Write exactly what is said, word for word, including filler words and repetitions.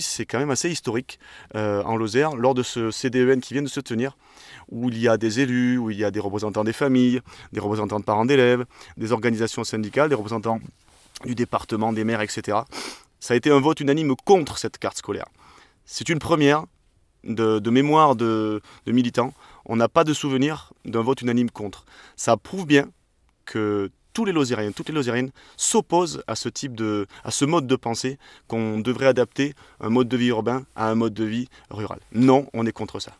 C'est quand même assez historique euh, en Lozère, lors de ce C D E N qui vient de se tenir, où il y a des élus, où il y a des représentants des familles, des représentants de parents d'élèves, des organisations syndicales, des représentants du département, des maires, et cetera. Ça a été un vote unanime contre cette carte scolaire. C'est une première de, de mémoire de, de militants. On n'a pas de souvenir d'un vote unanime contre. Ça prouve bien que tous les Lozériens, toutes les Lozériennes s'opposent à ce type de, à ce mode de pensée qu'on devrait adapter un mode de vie urbain à un mode de vie rural. Non, on est contre ça.